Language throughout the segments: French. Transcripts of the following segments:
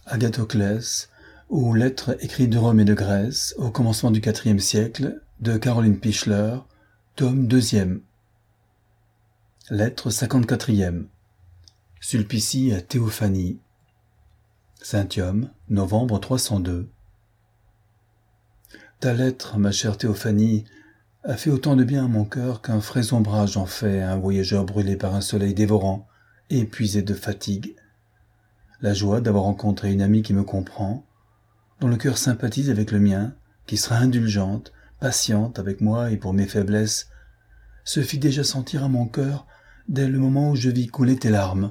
Agathoclès, ou Lettres écrites de Rome et de Grèce, au commencement du IVe siècle, de Caroline Pichler, tome 2e. Lettre 54e. Sulpicie à Théophanie. Saint-Yom, novembre 302. Ta lettre, ma chère Théophanie, a fait autant de bien à mon cœur qu'un frais ombrage en fait à un voyageur brûlé par un soleil dévorant et épuisé de fatigue. La joie d'avoir rencontré une amie qui me comprend, dont le cœur sympathise avec le mien, qui sera indulgente, patiente avec moi et pour mes faiblesses, se fit déjà sentir à mon cœur dès le moment où je vis couler tes larmes.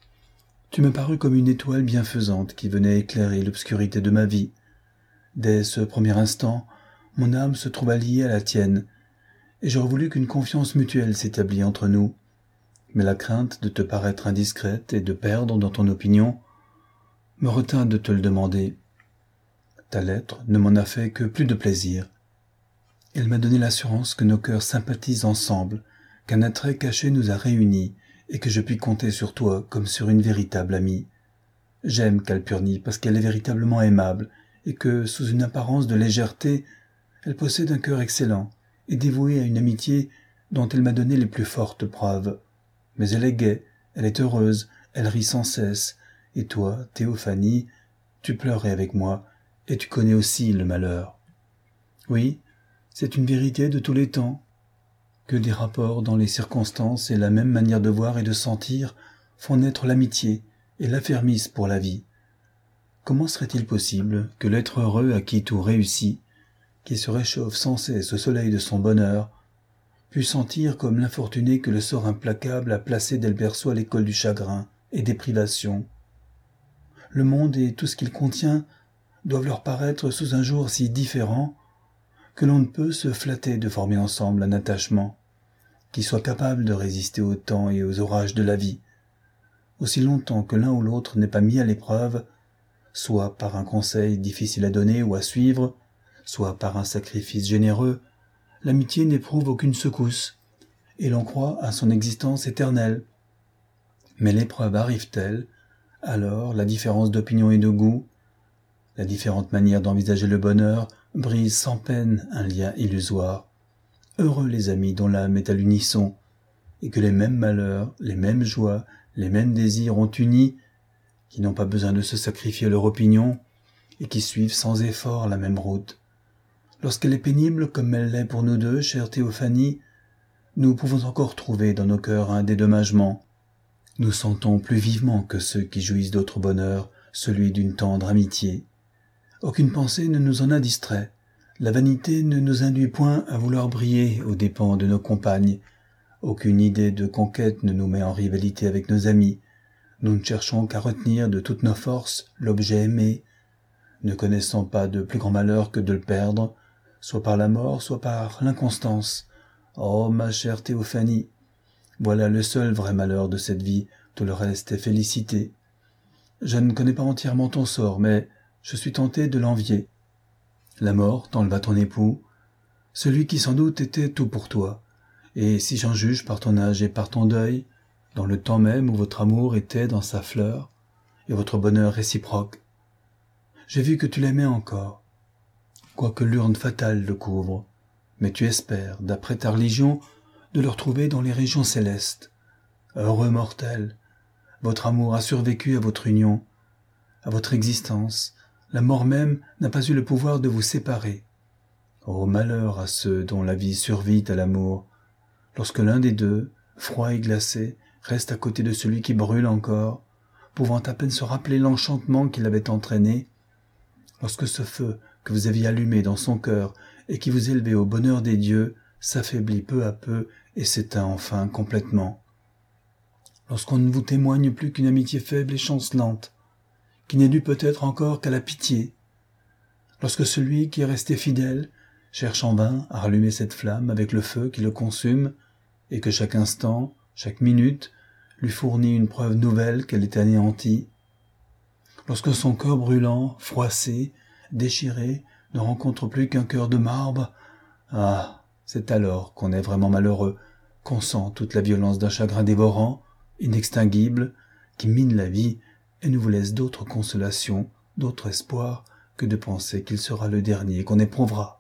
Tu me parus comme une étoile bienfaisante qui venait éclairer l'obscurité de ma vie. Dès ce premier instant, mon âme se trouva liée à la tienne, et j'aurais voulu qu'une confiance mutuelle s'établît entre nous. Mais la crainte de te paraître indiscrète et de perdre dans ton opinion me retint de te le demander. Ta lettre ne m'en a fait que plus de plaisir. Elle m'a donné l'assurance que nos cœurs sympathisent ensemble, qu'un attrait caché nous a réunis, et que je puis compter sur toi comme sur une véritable amie. J'aime Calpurnie parce qu'elle est véritablement aimable, et que, sous une apparence de légèreté, elle possède un cœur excellent, et dévouée à une amitié dont elle m'a donné les plus fortes preuves. Mais elle est gaie, elle est heureuse, elle rit sans cesse, et toi, Théophanie, tu pleurais avec moi, et tu connais aussi le malheur. Oui, c'est une vérité de tous les temps, que des rapports dans les circonstances et la même manière de voir et de sentir font naître l'amitié et l'affermissent pour la vie. Comment serait-il possible que l'être heureux à qui tout réussit, qui se réchauffe sans cesse au soleil de son bonheur, pût sentir comme l'infortuné que le sort implacable a placé dès le berceau à l'école du chagrin et des privations? Le monde et tout ce qu'il contient doivent leur paraître sous un jour si différent que l'on ne peut se flatter de former ensemble un attachement qui soit capable de résister au temps et aux orages de la vie, aussi longtemps que l'un ou l'autre n'est pas mis à l'épreuve, soit par un conseil difficile à donner ou à suivre, soit par un sacrifice généreux. L'amitié n'éprouve aucune secousse, et l'on croit à son existence éternelle. Mais l'épreuve arrive-t-elle, alors la différence d'opinion et de goût, la différente manière d'envisager le bonheur brise sans peine un lien illusoire. Heureux les amis dont l'âme est à l'unisson, et que les mêmes malheurs, les mêmes joies, les mêmes désirs ont uni, qui n'ont pas besoin de se sacrifier leur opinion, et qui suivent sans effort la même route. Lorsqu'elle est pénible comme elle l'est pour nous deux, chère Théophanie, nous pouvons encore trouver dans nos cœurs un dédommagement. Nous sentons plus vivement que ceux qui jouissent d'autre bonheur celui d'une tendre amitié. Aucune pensée ne nous en a distrait. La vanité ne nous induit point à vouloir briller aux dépens de nos compagnes. Aucune idée de conquête ne nous met en rivalité avec nos amis. Nous ne cherchons qu'à retenir de toutes nos forces l'objet aimé, ne connaissant pas de plus grand malheur que de le perdre, soit par la mort, soit par l'inconstance. Oh, ma chère Théophanie, voilà le seul vrai malheur de cette vie, tout le reste est félicité. Je ne connais pas entièrement ton sort, mais je suis tenté de l'envier. La mort t'enleva ton époux, celui qui sans doute était tout pour toi, et si j'en juge par ton âge et par ton deuil, dans le temps même où votre amour était dans sa fleur, et votre bonheur réciproque, j'ai vu que tu l'aimais encore, quoique l'urne fatale le couvre, mais tu espères, d'après ta religion, de le retrouver dans les régions célestes. Heureux mortel, votre amour a survécu à votre union, à votre existence. La mort même n'a pas eu le pouvoir de vous séparer. Oh, malheur à ceux dont la vie survit à l'amour, lorsque l'un des deux, froid et glacé, reste à côté de celui qui brûle encore, pouvant à peine se rappeler l'enchantement qui l'avait entraîné, lorsque ce feu que vous aviez allumé dans son cœur et qui vous élevait au bonheur des dieux s'affaiblit peu à peu et s'éteint enfin complètement. Lorsqu'on ne vous témoigne plus qu'une amitié faible et chancelante, qui n'est due peut-être encore qu'à la pitié, lorsque celui qui est resté fidèle cherche en vain à rallumer cette flamme avec le feu qui le consume, et que chaque instant, chaque minute, lui fournit une preuve nouvelle qu'elle est anéantie, lorsque son corps brûlant, froissé, déchiré, ne rencontre plus qu'un cœur de marbre, ah, c'est alors qu'on est vraiment malheureux, qu'on sent toute la violence d'un chagrin dévorant, inextinguible, qui mine la vie et ne vous laisse d'autre consolation d'autre espoir que de penser qu'il sera le dernier qu'on éprouvera.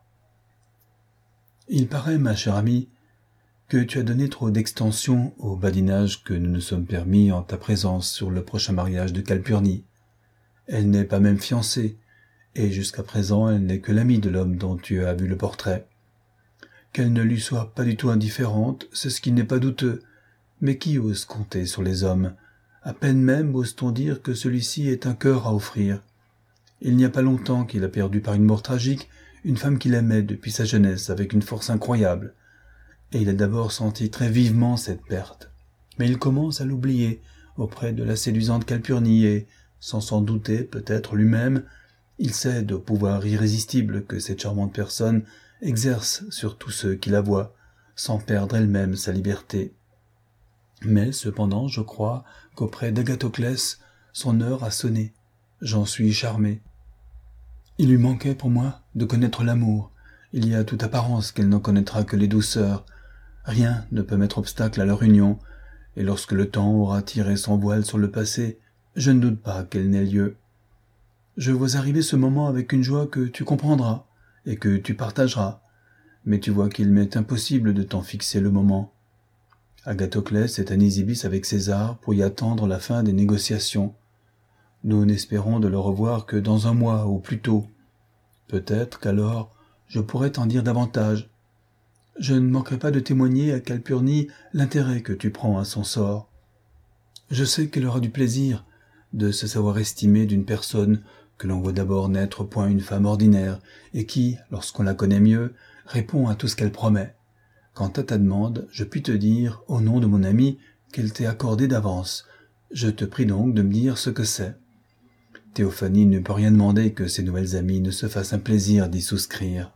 Il paraît, ma chère amie, que tu as donné trop d'extension au badinage que nous nous sommes permis en ta présence sur le prochain mariage de Calpurnie. Elle n'est pas même fiancée, et jusqu'à présent elle n'est que l'amie de l'homme dont tu as vu le portrait. Qu'elle ne lui soit pas du tout indifférente, c'est ce qui n'est pas douteux, mais qui ose compter sur les hommes? À peine même ose-t-on dire que celui-ci est un cœur à offrir. Il n'y a pas longtemps qu'il a perdu par une mort tragique une femme qu'il aimait depuis sa jeunesse avec une force incroyable, et il a d'abord senti très vivement cette perte. Mais il commence à l'oublier auprès de la séduisante Calpurnie et, sans s'en douter peut-être lui-même, il cède au pouvoir irrésistible que cette charmante personne exerce sur tous ceux qui la voient, sans perdre elle-même sa liberté. Mais cependant, je crois qu'auprès d'Agathoclès, son heure a sonné. J'en suis charmé. Il lui manquait pour moi de connaître l'amour. Il y a toute apparence qu'elle n'en connaîtra que les douceurs. Rien ne peut mettre obstacle à leur union, et lorsque le temps aura tiré son voile sur le passé, je ne doute pas qu'elle n'ait lieu. Je vois arriver ce moment avec une joie que tu comprendras et que tu partageras, mais tu vois qu'il m'est impossible de t'en fixer le moment. Agathoclès est à Nisibis avec César pour y attendre la fin des négociations. Nous n'espérons de le revoir que dans un mois ou plus tôt. Peut-être qu'alors je pourrai t'en dire davantage. Je ne manquerai pas de témoigner à Calpurnie l'intérêt que tu prends à son sort. Je sais qu'elle aura du plaisir de se savoir estimée d'une personne que l'on voit d'abord n'être point une femme ordinaire et qui, lorsqu'on la connaît mieux, répond à tout ce qu'elle promet. Quant à ta demande, je puis te dire, au nom de mon ami, qu'elle t'est accordée d'avance. Je te prie donc de me dire ce que c'est. Théophanie ne peut rien demander que ses nouvelles amies ne se fassent un plaisir d'y souscrire.